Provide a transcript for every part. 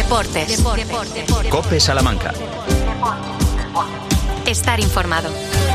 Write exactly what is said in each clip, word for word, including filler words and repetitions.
Deportes. Deportes. Deportes. COPE Salamanca. Estar informado.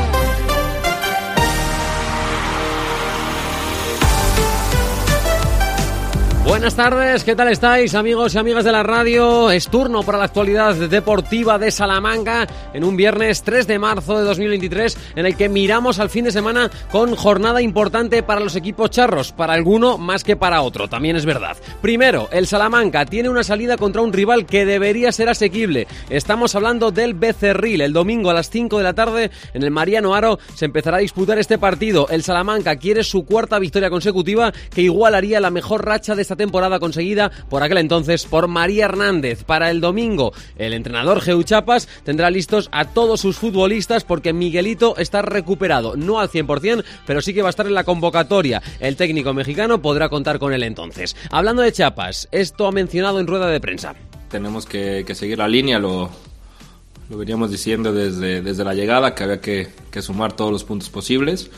Buenas tardes, ¿qué tal estáis, amigos y amigas de la radio? Es turno para la actualidad deportiva de Salamanca en un viernes tres de marzo de dos mil veintitrés, en el que miramos al fin de semana con jornada importante para los equipos charros, para alguno más que para otro, también es verdad. Primero, el Salamanca tiene una salida contra un rival que debería ser asequible. Estamos hablando del Becerril. El domingo a las cinco de la tarde en el Mariano Haro se empezará a disputar este partido. El Salamanca quiere su cuarta victoria consecutiva, que igualaría la mejor racha de esta temporada conseguida por aquel entonces por María Hernández. Para el domingo, el entrenador Geu Chapas tendrá listos a todos sus futbolistas porque Miguelito está recuperado, no al cien por ciento, pero sí que va a estar en la convocatoria. El técnico mexicano podrá contar con él entonces. Hablando de Chapas, esto ha mencionado en rueda de prensa. Tenemos que, que seguir la línea, lo, lo veníamos diciendo desde, desde la llegada, que había que, que sumar todos los puntos posibles.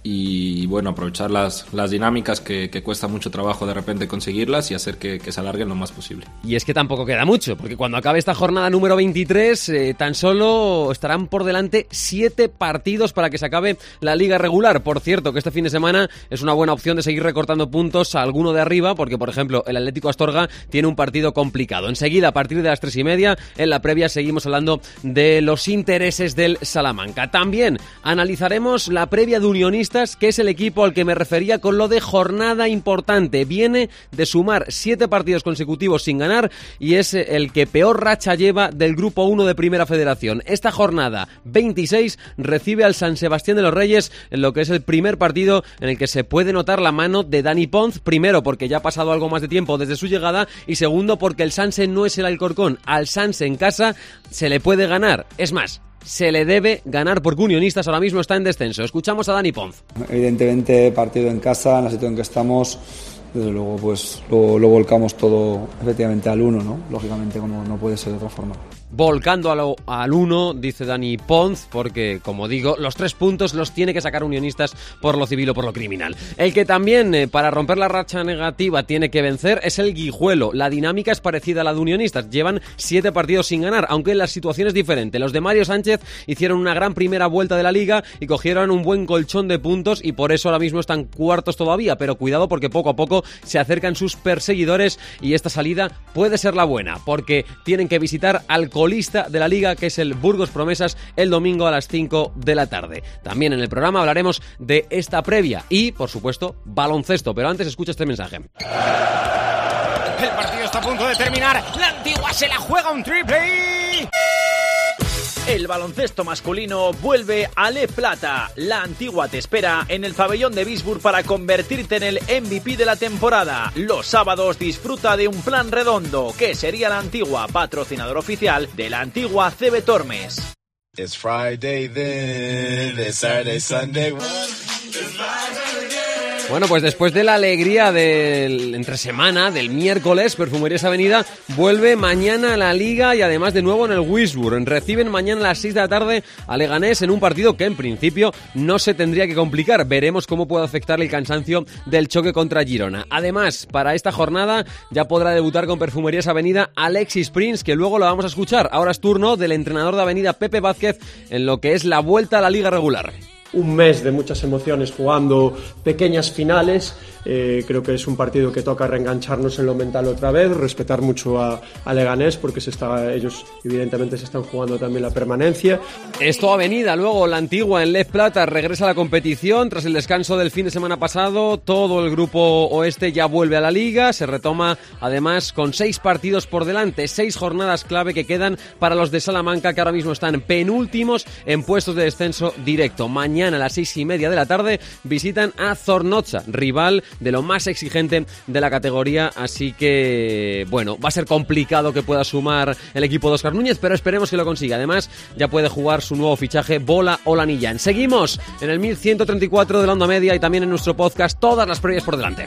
Y bueno, aprovechar las, las dinámicas que, que cuesta mucho trabajo de repente conseguirlas y hacer que, que se alarguen lo más posible. Y es que tampoco queda mucho, porque cuando acabe esta jornada número veintitrés, eh, tan solo estarán por delante siete partidos para que se acabe la liga regular. Por cierto, que este fin de semana es una buena opción de seguir recortando puntos a alguno de arriba, porque por ejemplo el Atlético Astorga tiene un partido complicado. Enseguida, a partir de las tres y media, en la previa seguimos hablando de los intereses del Salamanca. También analizaremos la previa de Unionistas, que es el equipo al que me refería con lo de jornada importante. Viene de sumar siete partidos consecutivos sin ganar y es el que peor racha lleva del Grupo uno de Primera Federación. Esta jornada veintiséis recibe al San Sebastián de los Reyes en lo que es el primer partido en el que se puede notar la mano de Dani Ponz. Primero, porque ya ha pasado algo más de tiempo desde su llegada, y segundo, porque el Sanse no es el Alcorcón. Al Sanse en casa se le puede ganar. Es más, se le debe ganar porque Unionistas ahora mismo está en descenso. Escuchamos a Dani Ponz. Evidentemente, partido en casa, en la situación en que estamos, desde luego pues lo, lo volcamos todo efectivamente al uno, ¿no? Lógicamente, como no puede ser de otra forma. Volcando a lo, al uno, dice Dani Ponz, porque, como digo, los tres puntos los tiene que sacar Unionistas por lo civil o por lo criminal. El que también, eh, para romper la racha negativa, tiene que vencer es el Guijuelo. La dinámica es parecida a la de Unionistas. Llevan siete partidos sin ganar, aunque la situación es diferente. Los de Mario Sánchez hicieron una gran primera vuelta de la liga y cogieron un buen colchón de puntos, y por eso ahora mismo están cuartos todavía. Pero cuidado, porque poco a poco se acercan sus perseguidores y esta salida puede ser la buena, porque tienen que visitar al colista de la liga, que es el Burgos Promesas, el domingo a las cinco de la tarde. También en el programa hablaremos de esta previa y, por supuesto, baloncesto. Pero antes escucha este mensaje. El partido está a punto de terminar. La Antigua se la juega un triple. El baloncesto masculino vuelve a Le Plata. La Antigua te espera en el pabellón de Bisburg para convertirte en el M V P de la temporada. Los sábados disfruta de un plan redondo, que sería la Antigua, patrocinador oficial de la Antigua C B Tormes. It's Friday then, it's Saturday, Sunday. It's Bueno, pues después de la alegría del entre semana, del miércoles, Perfumerías Avenida vuelve mañana a la Liga y además de nuevo en el Wisburg. Reciben mañana a las seis de la tarde a Leganés en un partido que en principio no se tendría que complicar. Veremos cómo puede afectar el cansancio del choque contra Girona. Además, para esta jornada ya podrá debutar con Perfumerías Avenida Alexis Prince, que luego lo vamos a escuchar. Ahora es turno del entrenador de Avenida, Pepe Vázquez, en lo que es la vuelta a la Liga regular. Un mes de muchas emociones jugando pequeñas finales. Eh, creo que es un partido que toca reengancharnos en lo mental otra vez, respetar mucho a, a Leganés, porque se está, ellos evidentemente se están jugando también la permanencia. Esto Avenida, luego la Antigua en Le Plata regresa a la competición tras el descanso del fin de semana pasado. Todo el grupo oeste ya vuelve a la Liga, se retoma además con seis partidos por delante, seis jornadas clave que quedan para los de Salamanca, que ahora mismo están penúltimos en puestos de descenso directo. Mañana a las seis y media de la tarde visitan a Zornotza, rival de lo más exigente de la categoría, así que bueno, va a ser complicado que pueda sumar el equipo de Óscar Núñez, pero esperemos que lo consiga. Además, ya puede jugar su nuevo fichaje Bola Olanillán. Seguimos en el mil ciento treinta y cuatro de la onda media y también en nuestro podcast, todas las previas por delante.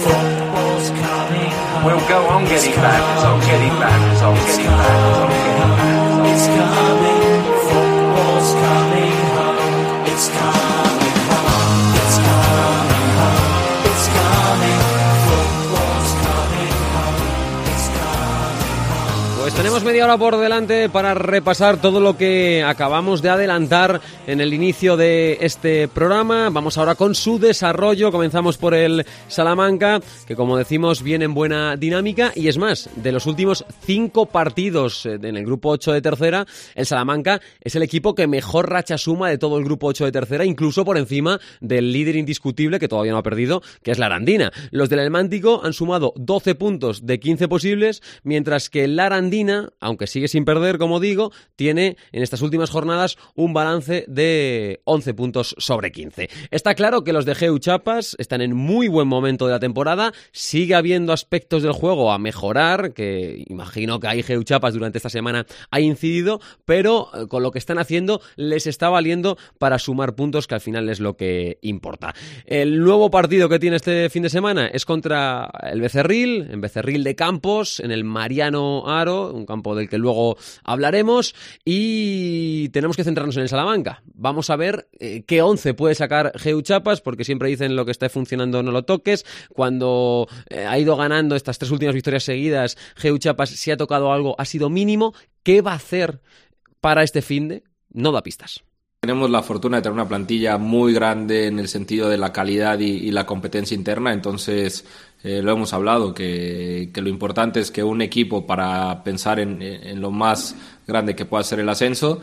We'll go on getting back, it's on getting back, it's on getting back, it's on getting back, it's coming, football's coming home, it's coming home, it's coming home, it's coming, football's coming home, it's coming home. Tenemos media hora por delante para repasar todo lo que acabamos de adelantar en el inicio de este programa. Vamos ahora con su desarrollo. Comenzamos por el Salamanca, que como decimos viene en buena dinámica, y es más, de los últimos cinco partidos en el grupo ocho de tercera, el Salamanca es el equipo que mejor racha suma de todo el grupo ocho de tercera, incluso por encima del líder indiscutible, que todavía no ha perdido, que es la Arandina. Los del Helmántico han sumado doce puntos de quince posibles, mientras que la Arandina, aunque sigue sin perder, como digo, tiene en estas últimas jornadas un balance de once puntos sobre quince. Está claro que los de Geu Chapas están en muy buen momento de la temporada. Sigue habiendo aspectos del juego a mejorar, que imagino que ahí Geu Chapas durante esta semana ha incidido, pero con lo que están haciendo les está valiendo para sumar puntos, que al final es lo que importa. El nuevo partido que tiene este fin de semana es contra el Becerril, en Becerril de Campos, en el Mariano Aro, un campo del que luego hablaremos, y tenemos que centrarnos en el Salamanca. Vamos a ver eh, qué once puede sacar Geu Chapas, porque siempre dicen lo que está funcionando no lo toques. Cuando eh, ha ido ganando estas tres últimas victorias seguidas, Geu Chapas, si ha tocado algo, ha sido mínimo. ¿Qué va a hacer para este finde? No da pistas. Tenemos la fortuna de tener una plantilla muy grande en el sentido de la calidad y, y la competencia interna, entonces eh, lo hemos hablado, que, que lo importante es que un equipo, para pensar en, en lo más grande que pueda ser el ascenso,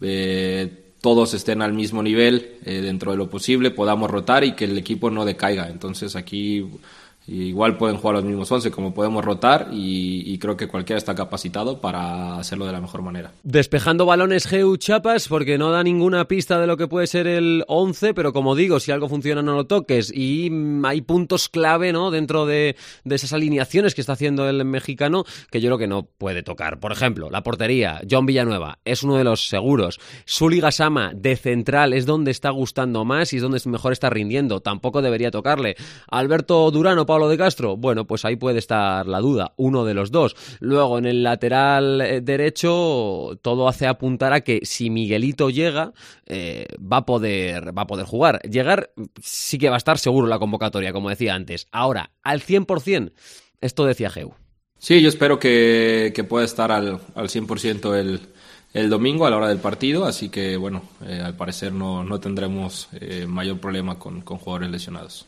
eh, todos estén al mismo nivel, eh, dentro de lo posible, podamos rotar y que el equipo no decaiga. Entonces aquí igual pueden jugar los mismos once, como podemos rotar, y, y creo que cualquiera está capacitado para hacerlo de la mejor manera. Despejando balones Geu Chapas, porque no da ninguna pista de lo que puede ser el once, pero como digo, si algo funciona no lo toques, y hay puntos clave, ¿no?, dentro de, de esas alineaciones que está haciendo el mexicano, que yo creo que no puede tocar. Por ejemplo, la portería, John Villanueva, es uno de los seguros. Sully Gassama, de central, es donde está gustando más y es donde mejor está rindiendo. Tampoco debería tocarle. Alberto Durano, Pablo de Castro, bueno, pues ahí puede estar la duda, uno de los dos. Luego, en el lateral derecho, todo hace apuntar a que si Miguelito llega, eh, va a poder, va a poder jugar. Llegar sí que va a estar seguro en la convocatoria, como decía antes. Ahora, al cien por ciento, esto decía Geu. Sí, yo espero que, que pueda estar al, al cien por ciento el, el domingo a la hora del partido, así que, bueno, eh, al parecer no, no tendremos eh, mayor problema con, con jugadores lesionados.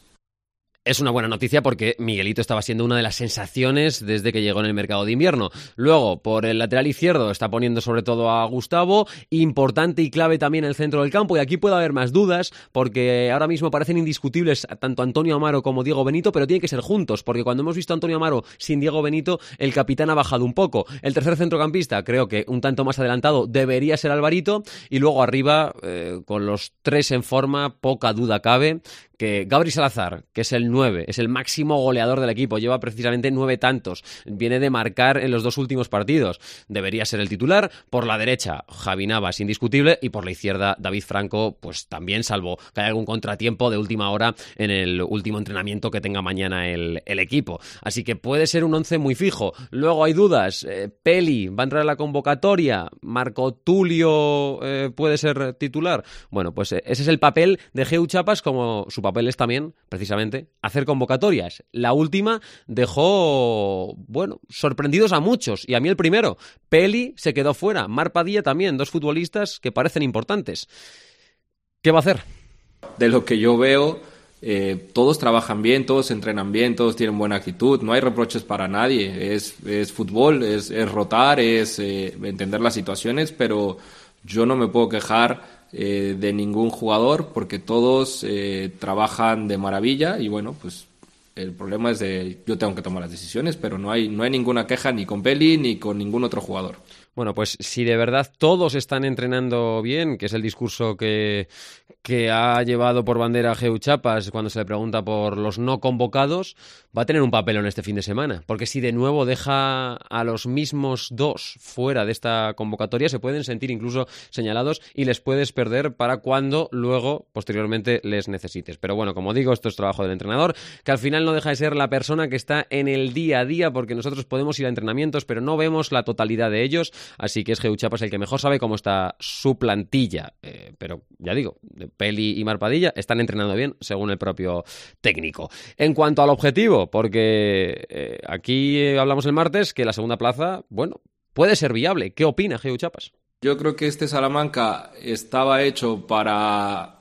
Es una buena noticia porque Miguelito estaba siendo una de las sensaciones desde que llegó en el mercado de invierno. Luego, por el lateral izquierdo, está poniendo sobre todo a Gustavo. Importante y clave también el centro del campo. Y aquí puede haber más dudas porque ahora mismo parecen indiscutibles tanto Antonio Amaro como Diego Benito, pero tienen que ser juntos, porque cuando hemos visto a Antonio Amaro sin Diego Benito, el capitán ha bajado un poco. El tercer centrocampista, creo que un tanto más adelantado, debería ser Alvarito. Y luego arriba, eh, con los tres en forma, poca duda cabe que Gabri Salazar, que es el nueve, es el máximo goleador del equipo, lleva precisamente nueve tantos, viene de marcar en los dos últimos partidos, debería ser el titular. Por la derecha, Javi Navas, indiscutible, y por la izquierda, David Franco, pues también, salvo que haya algún contratiempo de última hora en el último entrenamiento que tenga mañana el, el equipo. Así que puede ser un once muy fijo. Luego hay dudas, eh, Peli va a entrar a la convocatoria, Marco Tulio eh, puede ser titular. Bueno, pues eh, ese es el papel de Geu Chapas, como su papel es también, precisamente, hacer convocatorias. La última dejó, bueno, sorprendidos a muchos, y a mí el primero. Peli se quedó fuera, Mar Padilla también, dos futbolistas que parecen importantes. ¿Qué va a hacer? De lo que yo veo, eh, todos trabajan bien, todos entrenan bien, todos tienen buena actitud, no hay reproches para nadie. Es, es fútbol, es, es rotar, es eh, entender las situaciones, pero yo no me puedo quejar Eh, de ningún jugador porque todos eh, trabajan de maravilla, y bueno, pues el problema es de yo tengo que tomar las decisiones, pero no hay, no hay ninguna queja ni con Peli ni con ningún otro jugador. Bueno, pues si de verdad todos están entrenando bien, que es el discurso que, que ha llevado por bandera Geu Chapas cuando se le pregunta por los no convocados, va a tener un papelón este fin de semana, porque si de nuevo deja a los mismos dos fuera de esta convocatoria, se pueden sentir incluso señalados y les puedes perder para cuando luego, posteriormente, les necesites. Pero bueno, como digo, esto es trabajo del entrenador, que al final no deja de ser la persona que está en el día a día, porque nosotros podemos ir a entrenamientos, pero no vemos la totalidad de ellos. Así que es Geu Chapas el que mejor sabe cómo está su plantilla. Eh, pero ya digo, Peli y Mar Padilla están entrenando bien, según el propio técnico. En cuanto al objetivo, porque eh, aquí hablamos el martes que la segunda plaza, bueno, puede ser viable. ¿Qué opina Geu Chapas? Yo creo que este Salamanca estaba hecho para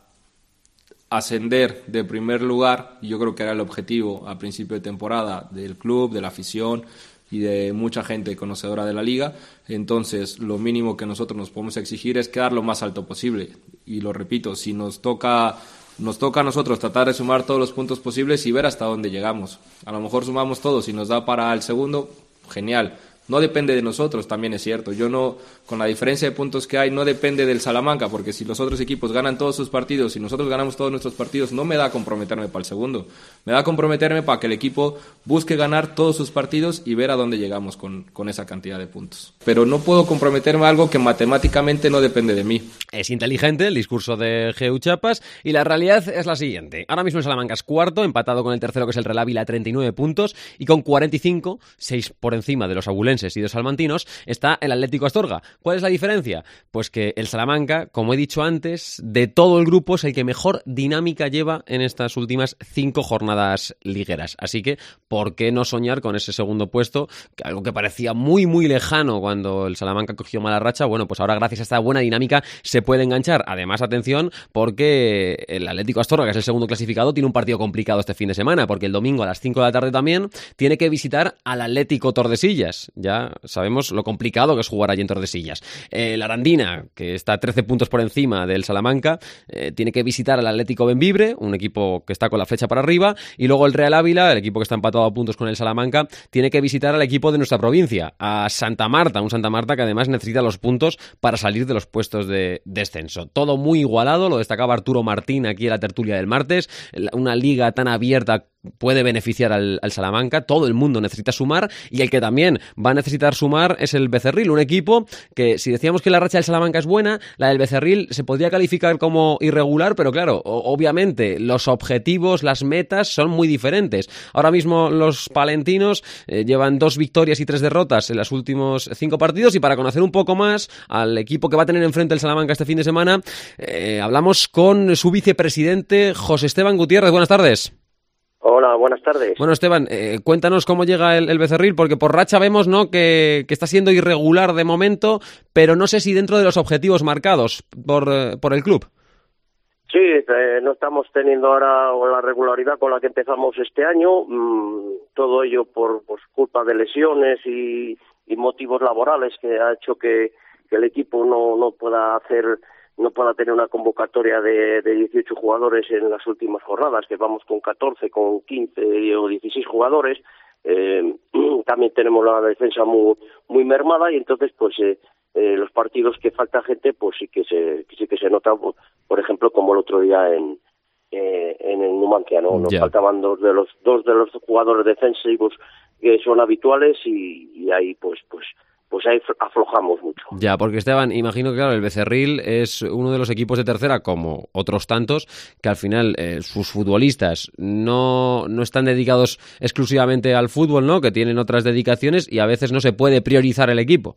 ascender de primer lugar, y yo creo que era el objetivo a principio de temporada del club, de la afición y de mucha gente conocedora de la liga. Entonces lo mínimo que nosotros nos podemos exigir es quedar lo más alto posible, y lo repito, si nos toca nos toca a nosotros tratar de sumar todos los puntos posibles y ver hasta dónde llegamos. A lo mejor sumamos todos y nos da para el segundo, genial. No depende de nosotros, también es cierto. Yo no, con la diferencia de puntos que hay, no depende del Salamanca, porque si los otros equipos ganan todos sus partidos y nosotros ganamos todos nuestros partidos, no me da comprometerme para el segundo. Me da comprometerme para que el equipo busque ganar todos sus partidos y ver a dónde llegamos con, con esa cantidad de puntos. Pero no puedo comprometerme a algo que matemáticamente no depende de mí. Es inteligente el discurso de Geu Chapas, y la realidad es la siguiente. Ahora mismo el Salamanca es cuarto, empatado con el tercero, que es el Real Ávila, treinta y nueve puntos, y con cuarenta y cinco, seis por encima de los abulenses y de los salmantinos, está el Atlético Astorga. ¿Cuál es la diferencia? Pues que el Salamanca, como he dicho antes, de todo el grupo es el que mejor dinámica lleva en estas últimas cinco jornadas ligueras. Así que, ¿por qué no soñar con ese segundo puesto? Que algo que parecía muy, muy lejano cuando el Salamanca cogió mala racha. Bueno, pues ahora, gracias a esta buena dinámica, se puede enganchar. Además, atención, porque el Atlético Astorga, que es el segundo clasificado, tiene un partido complicado este fin de semana, porque el domingo a las cinco de la tarde también tiene que visitar al Atlético Tordesillas. Ya sabemos lo complicado que es jugar allí en Tordesillas. Eh, la Arandina, que está trece puntos por encima del Salamanca, eh, tiene que visitar al Atlético Bembibre, un equipo que está con la flecha para arriba, y luego el Real Ávila, el equipo que está empatado a puntos con el Salamanca, tiene que visitar al equipo de nuestra provincia, a Santa Marta, un Santa Marta que además necesita los puntos para salir de los puestos de descenso. Todo muy igualado, lo destacaba Arturo Martín aquí en la tertulia del martes. Una liga tan abierta puede beneficiar al, al Salamanca, todo el mundo necesita sumar, y el que también va a necesitar sumar es el Becerril, un equipo que, si decíamos que la racha del Salamanca es buena, la del Becerril se podría calificar como irregular, pero claro, obviamente los objetivos, las metas son muy diferentes. Ahora mismo los palentinos eh, llevan dos victorias y tres derrotas en los últimos cinco partidos, y para conocer un poco más al equipo que va a tener enfrente el Salamanca este fin de semana, eh, hablamos con su vicepresidente, José Esteban Gutiérrez. Buenas tardes. Hola, buenas tardes. Bueno, Esteban, eh, cuéntanos cómo llega el, el Becerril, porque por racha vemos, ¿no?, que, que está siendo irregular de momento, pero no sé si dentro de los objetivos marcados por, eh, por el club. Sí, eh, no estamos teniendo ahora la regularidad con la que empezamos este año, mmm, todo ello por pues, culpa de lesiones y, y motivos laborales que ha hecho que, que el equipo no, no pueda hacer... no pueda tener una convocatoria de, de dieciocho jugadores en las últimas jornadas, que vamos con catorce, con quince o dieciséis jugadores. Eh, también tenemos la defensa muy muy mermada, y entonces pues eh, eh, los partidos que falta gente pues sí que se sí que se nota, por ejemplo, como el otro día en eh, en el Numancia, no nos yeah. faltaban dos de los dos de los jugadores defensivos que son habituales, y, y ahí pues pues pues ahí aflojamos mucho. Ya, porque Esteban, imagino que claro, el Becerril es uno de los equipos de tercera, como otros tantos, que al final eh, sus futbolistas no, no están dedicados exclusivamente al fútbol, ¿no?, que tienen otras dedicaciones, y a veces no se puede priorizar el equipo.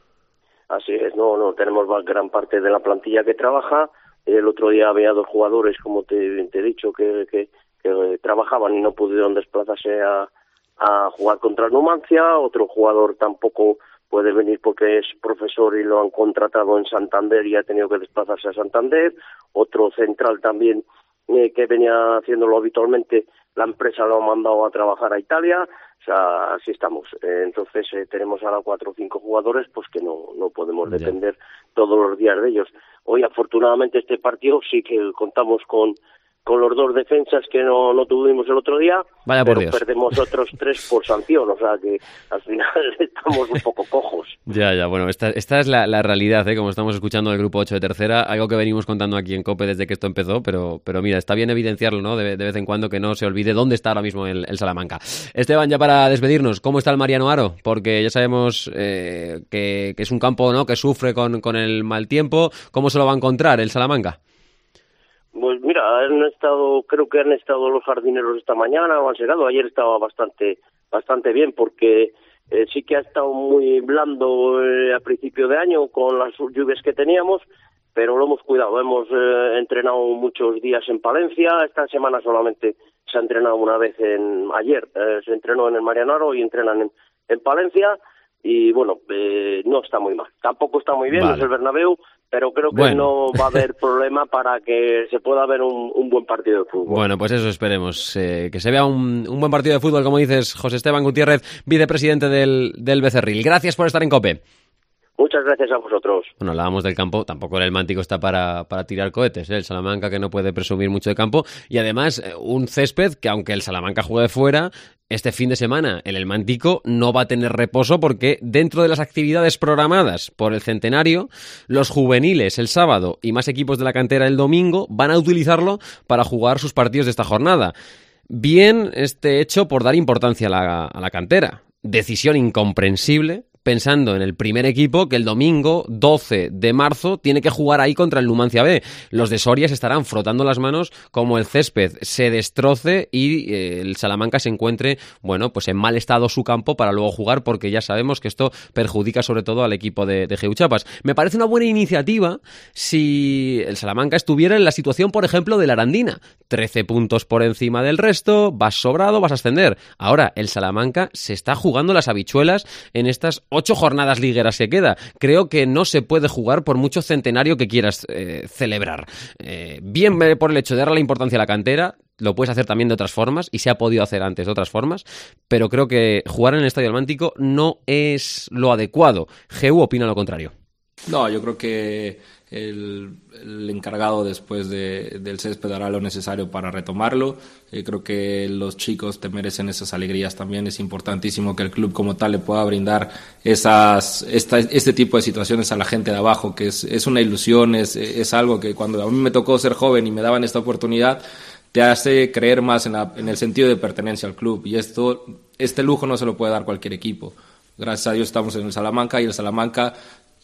Así es, no, no tenemos gran parte de la plantilla que trabaja. El otro día había dos jugadores, como te, te he dicho, que, que, que trabajaban y no pudieron desplazarse a, a jugar contra el Numancia. Otro jugador tampoco puede venir porque es profesor y lo han contratado en Santander y ha tenido que desplazarse a Santander. Otro central también eh, que venía haciéndolo habitualmente, la empresa lo ha mandado a trabajar a Italia. O sea, así estamos. Eh, entonces eh, tenemos ahora cuatro o cinco jugadores pues que no, no podemos depender yeah. todos los días de ellos. Hoy, afortunadamente, este partido sí que contamos con con los dos defensas que no, no tuvimos el otro día. Vaya por pero Dios. Perdemos otros tres por sanción, o sea que al final estamos un poco cojos. Ya, ya, bueno, esta, esta es la, la realidad, ¿eh? Como estamos escuchando del Grupo ocho de Tercera, algo que venimos contando aquí en COPE desde que esto empezó, pero, pero mira, está bien evidenciarlo, ¿no?, de, de vez en cuando, que no se olvide dónde está ahora mismo el, el Salamanca. Esteban, ya para despedirnos, ¿cómo está el Mariano Haro? Porque ya sabemos eh, que, que es un campo, ¿no?, que sufre con, con el mal tiempo. ¿Cómo se lo va a encontrar el Salamanca? Pues mira, han estado, creo que han estado los jardineros esta mañana, o han llegado. Ayer estaba bastante bastante bien, porque eh, sí que ha estado muy blando eh, a principio de año con las lluvias que teníamos, pero lo hemos cuidado. Hemos eh, entrenado muchos días en Palencia. Esta semana solamente se ha entrenado una vez en ayer. Eh, se entrenó en el Mariano Haro y entrenan en, en Palencia. y bueno, eh, no está muy mal. Tampoco está muy bien, Vale. no es el Bernabéu, pero creo que Bueno. no va a haber problema para que se pueda ver un, un buen partido de fútbol. Bueno, pues eso esperemos, eh, que se vea un, un buen partido de fútbol, como dices, José Esteban Gutiérrez, vicepresidente del, del Becerril. Gracias por estar en COPE. Muchas gracias a vosotros. Bueno, hablábamos del campo, tampoco el Mántico está para, para tirar cohetes, ¿eh? El Salamanca, que no puede presumir mucho de campo, y además eh, un césped que, aunque el Salamanca juegue fuera, este fin de semana en el Mántico no va a tener reposo, porque dentro de las actividades programadas por el centenario, los juveniles el sábado y más equipos de la cantera el domingo van a utilizarlo para jugar sus partidos de esta jornada. Bien este hecho por dar importancia a la, a la cantera. Decisión incomprensible, pensando en el primer equipo que el domingo doce de marzo tiene que jugar ahí contra el Numancia B. Los de Soria se estarán frotando las manos como el césped se destroce y eh, el Salamanca se encuentre, bueno, pues en mal estado su campo para luego jugar, porque ya sabemos que esto perjudica sobre todo al equipo de, de Geu Chapas. Me parece una buena iniciativa si el Salamanca estuviera en la situación, por ejemplo, de la Arandina. trece puntos por encima del resto, vas sobrado, vas a ascender. Ahora, el Salamanca se está jugando las habichuelas en estas ocho jornadas ligueras que queda. Creo que no se puede jugar por mucho centenario que quieras eh, celebrar. Eh, bien por el hecho de darle la importancia a la cantera, lo puedes hacer también de otras formas, y se ha podido hacer antes de otras formas, pero creo que jugar en el Estadio del Mántico no es lo adecuado. Geu opina lo contrario. No, yo creo que el, el encargado después de, del césped hará lo necesario para retomarlo. Eh, creo que los chicos te merecen esas alegrías también. Es importantísimo que el club como tal le pueda brindar esas, esta, este tipo de situaciones a la gente de abajo, que es, es una ilusión, es, es algo que cuando a mí me tocó ser joven y me daban esta oportunidad, te hace creer más en, la, en el sentido de pertenencia al club. Y esto, este lujo no se lo puede dar cualquier equipo. Gracias a Dios estamos en el Salamanca, y el Salamanca,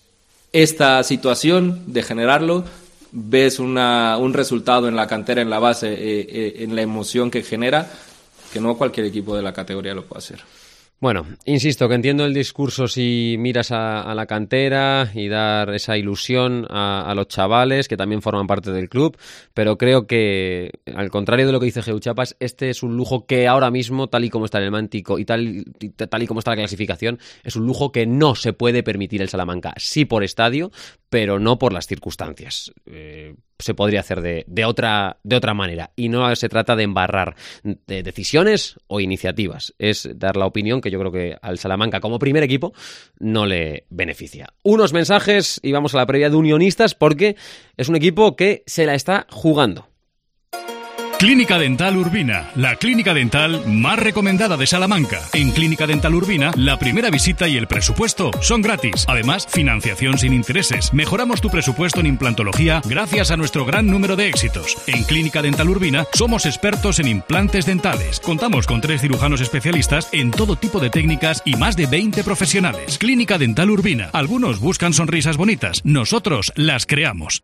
esta situación de generarlo, ves una, un resultado en la cantera, en la base, eh, eh, en la emoción que genera, que no cualquier equipo de la categoría lo puede hacer. Bueno, insisto que entiendo el discurso si miras a, a la cantera y dar esa ilusión a, a los chavales que también forman parte del club, pero creo que, al contrario de lo que dice Geu Chapas, este es un lujo que ahora mismo, tal y como está en el Mántico y tal, y tal y como está la clasificación, es un lujo que no se puede permitir el Salamanca. Sí por estadio, pero no por las circunstancias. Eh, se podría hacer de, de, otra, de otra manera, y no se trata de embarrar de decisiones o iniciativas, es dar la opinión que yo creo que al Salamanca como primer equipo no le beneficia. Unos mensajes y vamos a la previa de Unionistas, porque es un equipo que se la está jugando. Clínica Dental Urbina, la clínica dental más recomendada de Salamanca. En Clínica Dental Urbina, la primera visita y el presupuesto son gratis. Además, financiación sin intereses. Mejoramos tu presupuesto en implantología gracias a nuestro gran número de éxitos. En Clínica Dental Urbina somos expertos en implantes dentales. Contamos con tres cirujanos especialistas en todo tipo de técnicas y más de veinte profesionales. Clínica Dental Urbina. Algunos buscan sonrisas bonitas, nosotros las creamos.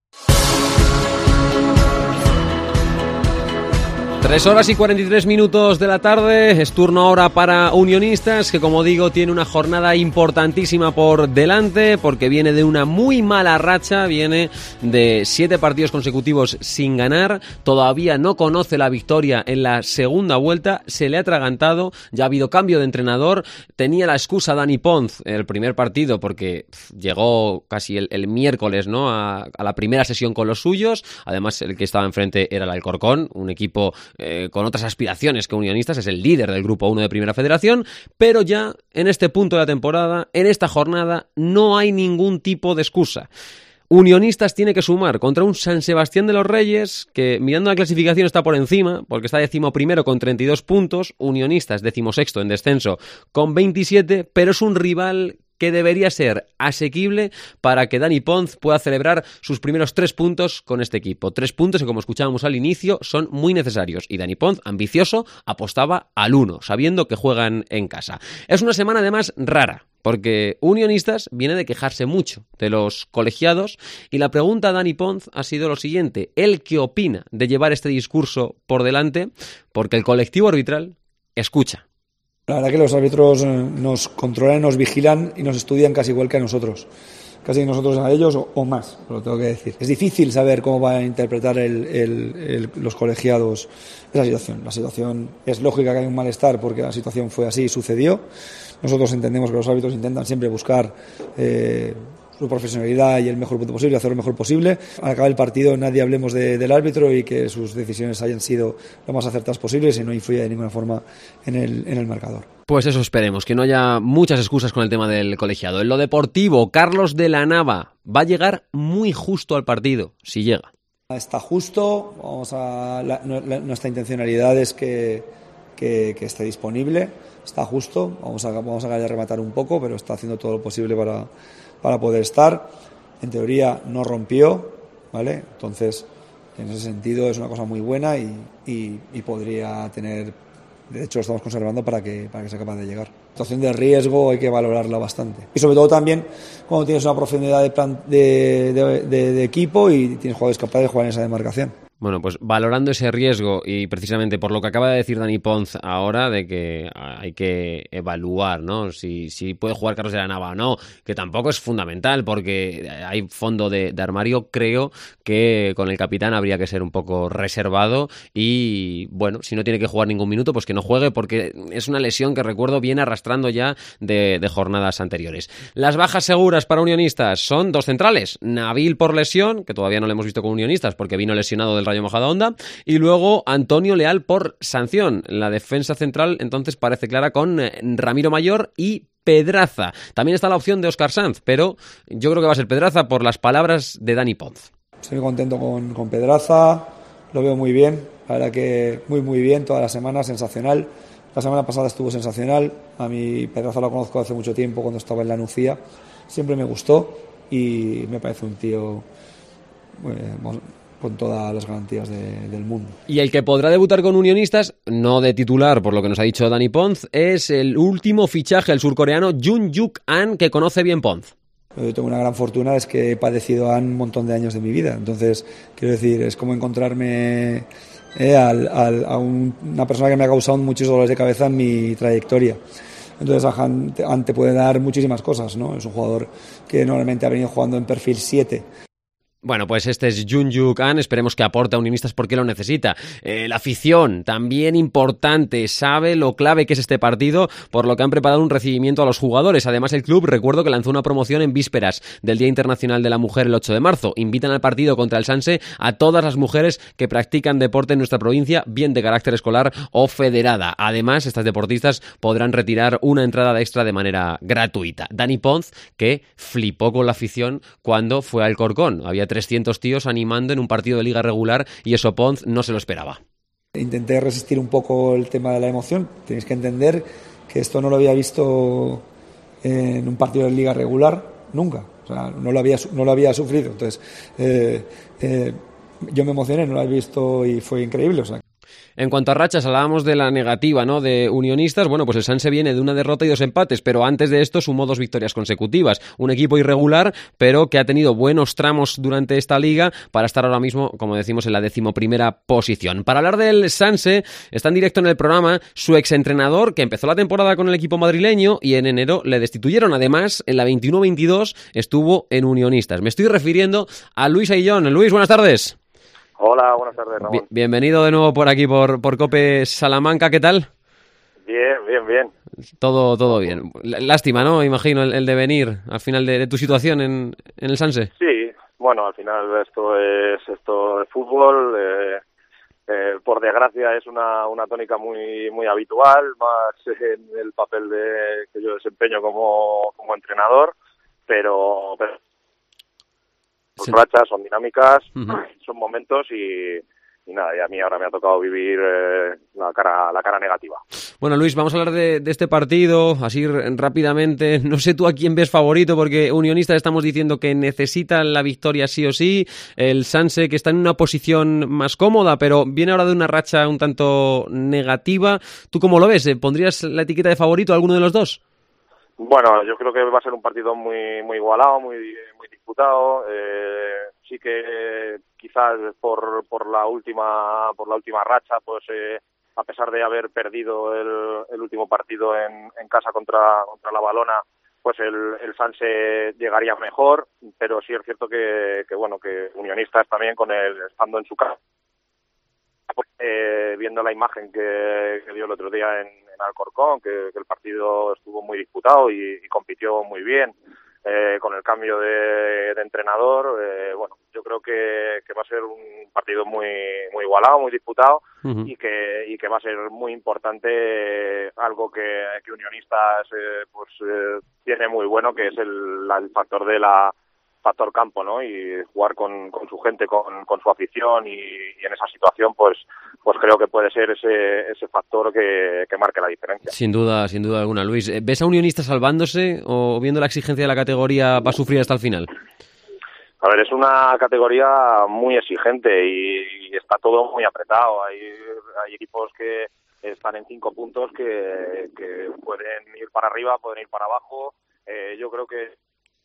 Tres horas y cuarenta y tres minutos de la tarde, es turno ahora para Unionistas, que como digo tiene una jornada importantísima por delante, porque viene de una muy mala racha, viene de siete partidos consecutivos sin ganar, todavía no conoce la victoria en la segunda vuelta, se le ha atragantado, ya ha habido cambio de entrenador, tenía la excusa Dani Ponz en el primer partido porque pff, llegó casi el, el miércoles, ¿no?, a, a la primera sesión con los suyos, además el que estaba enfrente era el Alcorcón, un equipo Eh, con otras aspiraciones que Unionistas, es el líder del Grupo uno de Primera Federación, pero ya en este punto de la temporada, en esta jornada, no hay ningún tipo de excusa. Unionistas tiene que sumar contra un San Sebastián de los Reyes que, mirando la clasificación, está por encima, porque está decimoprimero con treinta y dos puntos, Unionistas decimosexto en descenso con veintisiete, pero es un rival que debería ser asequible para que Dani Ponz pueda celebrar sus primeros tres puntos con este equipo. Tres puntos que, como escuchábamos al inicio, son muy necesarios. Y Dani Ponz, ambicioso, apostaba al uno, sabiendo que juegan en casa. Es una semana, además, rara, porque Unionistas viene de quejarse mucho de los colegiados, y la pregunta a Dani Ponz ha sido lo siguiente: ¿él qué opina de llevar este discurso por delante? Porque el colectivo arbitral escucha. La verdad que los árbitros nos controlan, nos vigilan y nos estudian casi igual que a nosotros. Casi nosotros a ellos o, o más, lo tengo que decir. Es difícil saber cómo van a interpretar el, el, el, los colegiados esa situación. La situación es lógica que hay un malestar porque la situación fue así y sucedió. nosotros entendemos que los árbitros intentan siempre buscar eh, su profesionalidad y el mejor punto posible, hacer lo mejor posible. Al acabar el partido nadie hablemos de, del árbitro y que sus decisiones hayan sido lo más acertadas posibles y no influya de ninguna forma en el, en el marcador. Pues eso esperemos, que no haya muchas excusas con el tema del colegiado. En lo deportivo, Carlos de la Nava va a llegar muy justo al partido, si llega. Está justo, vamos a, la, la, nuestra intencionalidad es que, que, que esté disponible, está justo, vamos a, vamos a rematar un poco, pero está haciendo todo lo posible para, para poder estar. En teoría no rompió, ¿vale? Entonces, en ese sentido es una cosa muy buena y, y, y podría tener, de hecho lo estamos conservando para que, para que sea capaz de llegar. La situación de riesgo hay que valorarla bastante. Y sobre todo también cuando tienes una profundidad de, plan, de, de, de, de equipo y tienes jugadores capaces de jugar en esa demarcación. Bueno, pues valorando ese riesgo y precisamente por lo que acaba de decir Dani Ponz ahora de que hay que evaluar, ¿no? Si, si puede jugar Carlos de la Nava o no, que tampoco es fundamental porque hay fondo de, de armario. Creo que con el capitán habría que ser un poco reservado y, bueno, si no tiene que jugar ningún minuto, pues que no juegue porque es una lesión que recuerdo viene arrastrando ya de, de jornadas anteriores. Las bajas seguras para Unionistas son dos centrales. Nabil por lesión, que todavía no le hemos visto con Unionistas porque vino lesionado del Rayo Majadahonda, y luego Antonio Leal por sanción. La defensa central entonces parece clara con Ramiro Mayor y Pedraza. También está la opción de Óscar Sanz, pero yo creo que va a ser Pedraza por las palabras de Dani Ponz. Estoy contento con, con Pedraza, lo veo muy bien, la verdad que muy muy bien, toda la semana, sensacional. La semana pasada estuvo sensacional, a mí Pedraza lo conozco hace mucho tiempo cuando estaba en la Nucía, siempre me gustó y me parece un tío eh, con todas las garantías de, del mundo. Y el que podrá debutar con Unionistas, no de titular, por lo que nos ha dicho Dani Ponz, es el último fichaje, el surcoreano Jun Yuk An, que conoce bien Ponz. Yo tengo una gran fortuna, es que he padecido a un montón de años de mi vida, entonces quiero decir, es como encontrarme eh, al, al, a un, una persona que me ha causado muchos dolores de cabeza en mi trayectoria. Entonces Han, Han te puede dar muchísimas cosas, ¿no? Es un jugador que normalmente ha venido jugando en perfil siete. Bueno, pues este es Jun Yuk An, esperemos que aporte a Unionistas porque lo necesita. Eh, la afición, también importante, sabe lo clave que es este partido, por lo que han preparado un recibimiento a los jugadores. Además, el club, recuerdo que lanzó una promoción en vísperas del Día Internacional de la Mujer el ocho de marzo. Invitan al partido contra el Sanse a todas las mujeres que practican deporte en nuestra provincia, bien de carácter escolar o federada. Además, estas deportistas podrán retirar una entrada extra de manera gratuita. Dani Ponz, que flipó con la afición cuando fue al Corcón. Había trescientos tíos animando en un partido de liga regular y eso Ponz no se lo esperaba. Intenté resistir un poco el tema de la emoción. Tenéis que entender que esto no lo había visto en un partido de liga regular nunca. O sea, no lo había, no lo había sufrido. Entonces, eh, eh, yo me emocioné, no lo había visto y fue increíble. O sea. En cuanto a rachas, hablábamos de la negativa, ¿no?, de Unionistas. Bueno, pues el Sanse viene de una derrota y dos empates, pero antes de esto sumó dos victorias consecutivas. Un equipo irregular, pero que ha tenido buenos tramos durante esta liga para estar ahora mismo, como decimos, en la decimoprimera posición. Para hablar del Sanse, está en directo en el programa su exentrenador, que empezó la temporada con el equipo madrileño y en enero le destituyeron. Además, en la veintiuno veintidós estuvo en Unionistas. Me estoy refiriendo a Luis Aillón. Luis, buenas tardes. Hola, buenas tardes, Ramón. Bien, bienvenido de nuevo por aquí, por, por COPE Salamanca, ¿qué tal? Bien, bien, bien. Todo todo bien. Lástima, ¿no? Imagino el, el devenir al final de, de tu situación en, en el Sanse. Sí, bueno, al final esto es esto es fútbol. Eh, eh, por desgracia es una, una tónica muy muy habitual, más en el papel de que yo desempeño como, como entrenador, pero... pero Son rachas, son dinámicas, uh-huh. son momentos y, y nada, y a mí ahora me ha tocado vivir eh, la cara la cara negativa. Bueno, Luis, vamos a hablar de, de este partido, así rápidamente. No sé tú a quién ves favorito, porque Unionistas estamos diciendo que necesita la victoria sí o sí. El Sanse, que está en una posición más cómoda, pero viene ahora de una racha un tanto negativa. ¿Tú cómo lo ves? ¿Pondrías la etiqueta de favorito a alguno de los dos? Bueno, yo creo que va a ser un partido muy muy igualado, muy muy disputado. Eh, sí que quizás por por la última por la última racha, pues eh, a pesar de haber perdido el, el último partido en, en casa contra contra la Valona, pues el, el Sanse llegaría mejor. Pero sí es cierto que, que bueno que Unionistas también con el estando en su casa eh, viendo la imagen que, que dio el otro día en, en Alcorcón, que, que el partido estuvo muy disputado y, y compitió muy bien, eh, con el cambio de, de entrenador, eh, bueno, yo creo que, que va a ser un partido muy muy igualado, muy disputado, uh-huh. y que y que va a ser muy importante, eh, algo que, que Unionistas eh, pues eh, tiene muy bueno, que es el, la, el factor de la factor campo, ¿no? Y jugar con, con su gente, con, con su afición, y, y en esa situación pues pues creo que puede ser ese ese factor que, que marque la diferencia. Sin duda, sin duda alguna, Luis. ¿Ves a Unionistas salvándose o, viendo la exigencia de la categoría, va a sufrir hasta el final? A ver, es una categoría muy exigente y, y está todo muy apretado. Hay, hay equipos que están en cinco puntos que, que pueden ir para arriba, pueden ir para abajo. Eh, yo creo que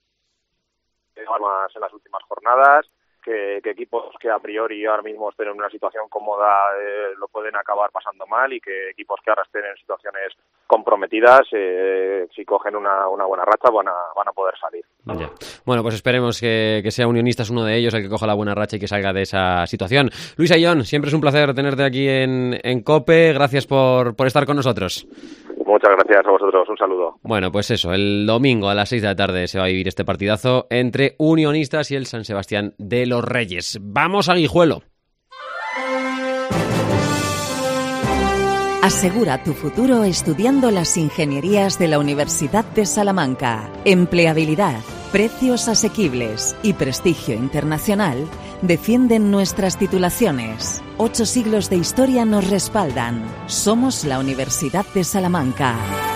más en las últimas jornadas, que, que equipos que a priori ahora mismo estén en una situación cómoda eh, lo pueden acabar pasando mal, y que equipos que ahora estén en situaciones comprometidas, eh, si cogen una, una buena racha van a, van a poder salir. Ya. Bueno, pues esperemos que, que sea Unionistas uno de ellos el que coja la buena racha y que salga de esa situación. Luis Ayllón, siempre es un placer tenerte aquí en, en COPE, gracias por, por estar con nosotros. Muchas gracias a vosotros, un saludo. Bueno, pues eso, el domingo a las seis de la tarde se va a vivir este partidazo entre Unionistas y el San Sebastián de los Reyes. ¡Vamos a Guijuelo! Asegura tu futuro estudiando las ingenierías de la Universidad de Salamanca. Empleabilidad, precios asequibles y prestigio internacional defienden nuestras titulaciones. Ocho siglos de historia nos respaldan. Somos la Universidad de Salamanca.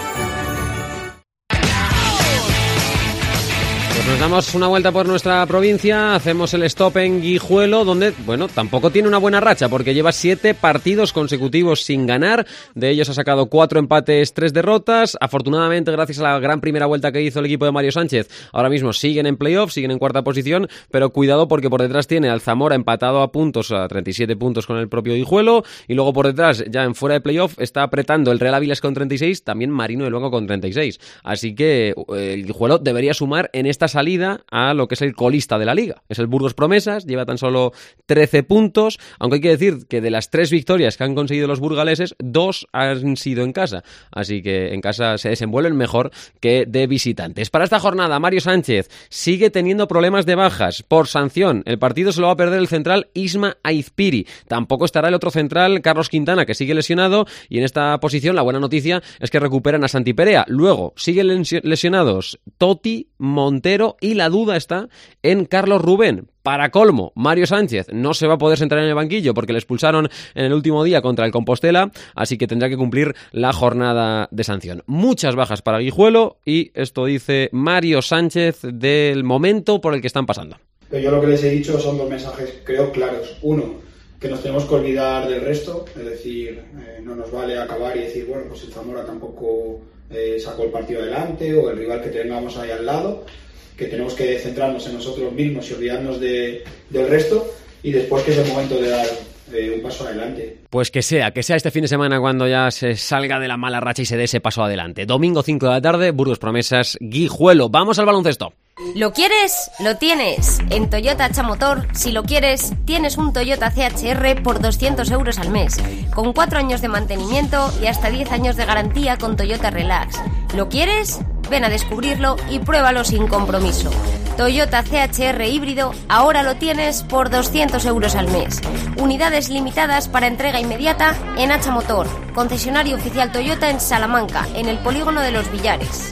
Pues nos damos una vuelta por nuestra provincia, hacemos el stop en Guijuelo, donde, bueno, tampoco tiene una buena racha, porque lleva siete partidos consecutivos sin ganar. De ellos ha sacado cuatro empates, tres derrotas. Afortunadamente, gracias a la gran primera vuelta que hizo el equipo de Mario Sánchez, ahora mismo siguen en playoff, siguen en cuarta posición, pero cuidado porque por detrás tiene al Zamora empatado a puntos, a treinta y siete puntos con el propio Guijuelo, y luego por detrás, ya en fuera de playoff, está apretando el Real Áviles con treinta y seis, también Marino de Luengo con treinta y seis. Así que eh, el Guijuelo debería sumar en esta salida a lo que es el colista de la liga. Es el Burgos Promesas, lleva tan solo trece puntos, aunque hay que decir que de las tres victorias que han conseguido los burgaleses, dos han sido en casa. Así que en casa se desenvuelven mejor que de visitantes. Para esta jornada, Mario Sánchez sigue teniendo problemas de bajas por sanción. El partido se lo va a perder el central Isma Aizpiri. Tampoco estará el otro central, Carlos Quintana, que sigue lesionado, y en esta posición la buena noticia es que recuperan a Santi Perea. Luego siguen lesionados Totti, Montero, y la duda está en Carlos Rubén. Para colmo, Mario Sánchez no se va a poder sentar en el banquillo porque le expulsaron en el último día contra el Compostela, así que tendrá que cumplir la jornada de sanción. Muchas bajas para Guijuelo, y esto dice Mario Sánchez del momento por el que están pasando. Yo lo que les he dicho son dos mensajes, creo, claros. Uno, que nos tenemos que olvidar del resto, es decir, eh, no nos vale acabar y decir, bueno, pues el Zamora tampoco eh, sacó el partido adelante, o el rival que tengamos ahí al lado, que tenemos que centrarnos en nosotros mismos y olvidarnos de, del resto, y después que es el momento de dar eh, un paso adelante. Pues que sea, que sea este fin de semana cuando ya se salga de la mala racha y se dé ese paso adelante. Domingo cinco de la tarde, Burgos Promesas, Guijuelo. Vamos al baloncesto. ¿Lo quieres? Lo tienes. En Toyota Chamotor, si lo quieres, tienes un Toyota C H R por doscientos euros al mes, con cuatro años de mantenimiento y hasta diez años de garantía con Toyota Relax. ¿Lo quieres? Ven a descubrirlo y pruébalo sin compromiso. Toyota C H R híbrido ahora lo tienes por doscientos euros al mes. Unidades limitadas para entrega inmediata en Hacha Motor, concesionario oficial Toyota en Salamanca, en el polígono de Los Villares.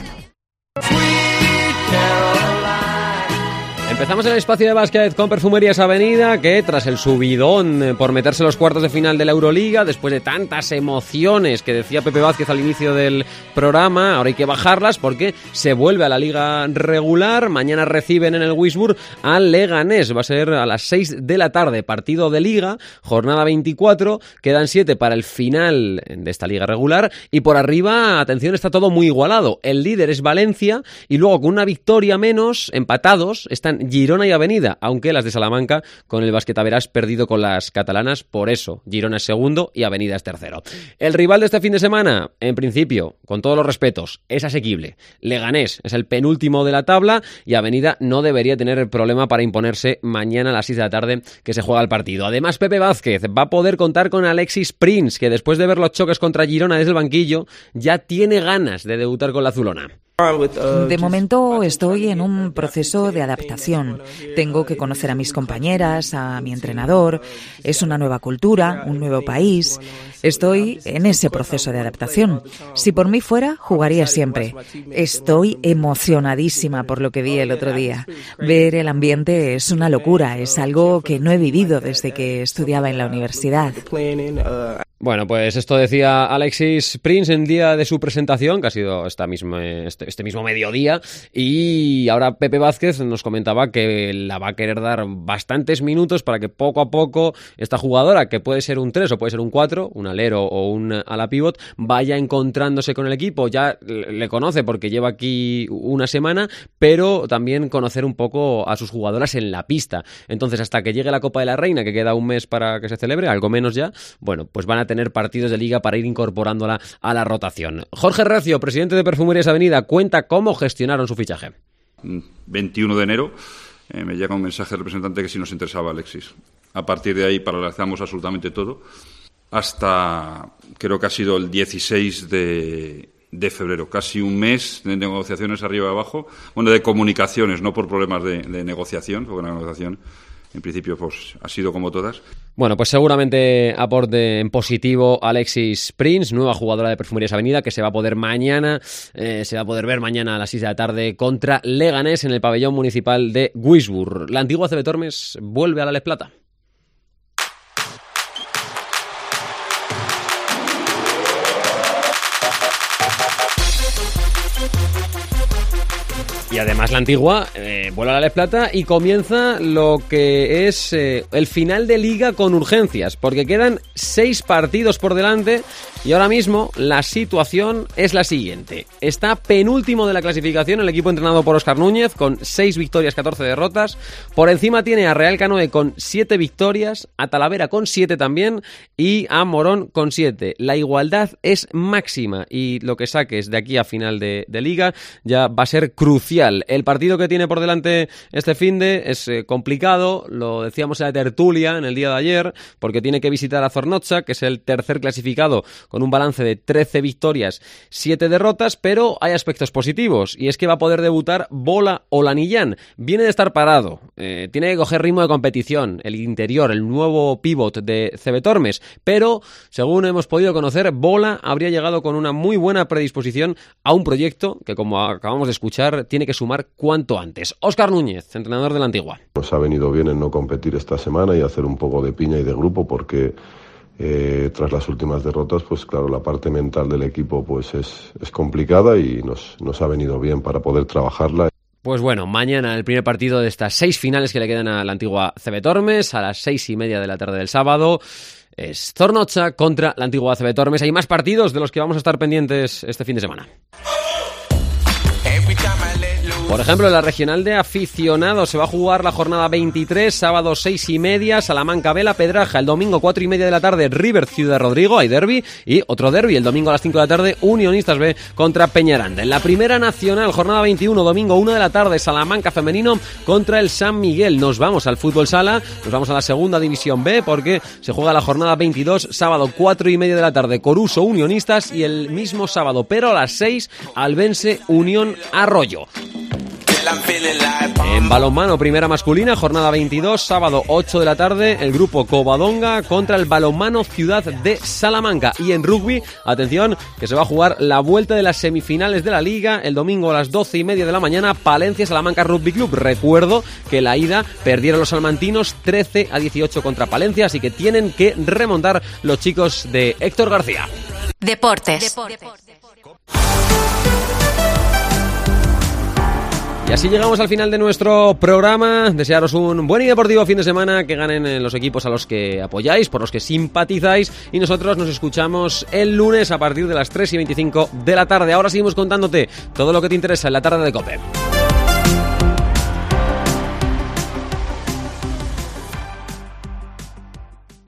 Empezamos el espacio de básquet con Perfumerías Avenida, que tras el subidón por meterse en los cuartos de final de la Euroliga, después de tantas emociones que decía Pepe Vázquez al inicio del programa, ahora hay que bajarlas porque se vuelve a la liga regular. Mañana reciben en el Wisburg al Leganés, va a ser a las seis de la tarde, partido de liga, jornada veinticuatro, quedan siete para el final de esta liga regular, y por arriba, atención, está todo muy igualado. El líder es Valencia, y luego con una victoria menos, empatados, están Girona y Avenida, aunque las de Salamanca con el Basquetaverás perdido con las catalanas, por eso Girona es segundo y Avenida es tercero. El rival de este fin de semana, en principio, con todos los respetos, es asequible. Leganés es el penúltimo de la tabla y Avenida no debería tener problema para imponerse mañana a las seis de la tarde que se juega el partido. Además, Pepe Vázquez va a poder contar con Alexis Prince, que después de ver los choques contra Girona desde el banquillo, ya tiene ganas de debutar con la azulona. De momento estoy en un proceso de adaptación. Tengo que conocer a mis compañeras, a mi entrenador. Es una nueva cultura, un nuevo país. Estoy en ese proceso de adaptación. Si por mí fuera, jugaría siempre. Estoy emocionadísima por lo que vi el otro día. Ver el ambiente es una locura, es algo que no he vivido desde que estudiaba en la universidad. Bueno, pues esto decía Alexis Prince en día de su presentación, que ha sido esta misma, este, este mismo mediodía, y ahora Pepe Vázquez nos comentaba que la va a querer dar bastantes minutos para que poco a poco esta jugadora, que puede ser un tres o puede ser un cuatro, un alero o un ala pivot, vaya encontrándose con el equipo. Ya le conoce porque lleva aquí una semana, pero también conocer un poco a sus jugadoras en la pista. Entonces, hasta que llegue la Copa de la Reina, que queda un mes para que se celebre, algo menos ya, bueno, pues van a tener partidos de liga para ir incorporándola a la rotación. Jorge Recio, presidente de Perfumerías Avenida, cuenta cómo gestionaron su fichaje. veintiuno de enero eh, me llega un mensaje del representante que sí nos interesaba Alexis. A partir de ahí paralizamos absolutamente todo hasta, creo que ha sido el dieciséis de febrero, casi un mes de negociaciones arriba y abajo, bueno, de comunicaciones, no por problemas de, de negociación, porque la negociación en principio pues ha sido como todas. Bueno, pues seguramente aporte en positivo Alexis Prince, nueva jugadora de Perfumerías Avenida, que se va a poder mañana, eh, se va a poder ver mañana a las seis de la tarde contra Leganés en el pabellón municipal de Wisburg. La antigua C B Tormes vuelve a la Les Plata. Y además la antigua eh, vuelve a la Les Plata y comienza lo que es eh, el final de liga con urgencias, porque quedan seis partidos por delante y ahora mismo la situación es la siguiente. Está penúltimo de la clasificación el equipo entrenado por Óscar Núñez con seis victorias, catorce derrotas. Por encima tiene a Real Canoe con siete victorias, a Talavera con siete también y a Morón con siete. La igualdad es máxima y lo que saques de aquí a final de, de liga ya va a ser crucial. El partido que tiene por delante este finde es eh, complicado, lo decíamos en la tertulia en el día de ayer, porque tiene que visitar a Zornotza, que es el tercer clasificado con un balance de trece victorias, siete derrotas, pero hay aspectos positivos, y es que va a poder debutar Bola Olanillán. Viene de estar parado, eh, tiene que coger ritmo de competición, el interior, el nuevo pívot de C B Tormes, pero según hemos podido conocer, Bola habría llegado con una muy buena predisposición a un proyecto que, como acabamos de escuchar, tiene que sumar cuanto antes. Óscar Núñez, entrenador de la antigua. Nos ha venido bien en no competir esta semana y hacer un poco de piña y de grupo, porque eh, tras las últimas derrotas, pues claro, la parte mental del equipo pues es, es complicada y nos, nos ha venido bien para poder trabajarla. Pues bueno, mañana el primer partido de estas seis finales que le quedan a la antigua C B Tormes, a las seis y media de la tarde del sábado. Es Zornotza contra la antigua C B Tormes. Hay más partidos de los que vamos a estar pendientes este fin de semana. Por ejemplo, en la regional de aficionados se va a jugar la jornada veintitrés, sábado seis y media, Salamanca Vela Pedraja, el domingo cuatro y media de la tarde, River Ciudad Rodrigo, hay derbi, y otro derbi, el domingo a las cinco de la tarde, Unionistas B contra Peñaranda. En la primera nacional, jornada veintiuno, domingo una de la tarde, Salamanca femenino contra el San Miguel. Nos vamos al fútbol sala, nos vamos a la segunda división B, porque se juega la jornada veintidós, sábado cuatro y media de la tarde, Coruso Unionistas, y el mismo sábado, pero a las seis, Albense Unión Arroyo. En balonmano, primera masculina, jornada veintidós, sábado ocho de la tarde, el grupo Covadonga contra el Balonmano Ciudad de Salamanca. Y en rugby, atención, que se va a jugar la vuelta de las semifinales de la Liga el domingo a las doce y media de la mañana, Palencia Salamanca Rugby Club. Recuerdo que la ida perdieron los salmantinos trece a dieciocho contra Palencia, así que tienen que remontar los chicos de Héctor García. Deportes. Y así llegamos al final de nuestro programa. Desearos un buen y deportivo fin de semana, que ganen los equipos a los que apoyáis, por los que simpatizáis, y nosotros nos escuchamos el lunes a partir de las tres y veinticinco de la tarde. Ahora seguimos contándote todo lo que te interesa en la tarde de COPE.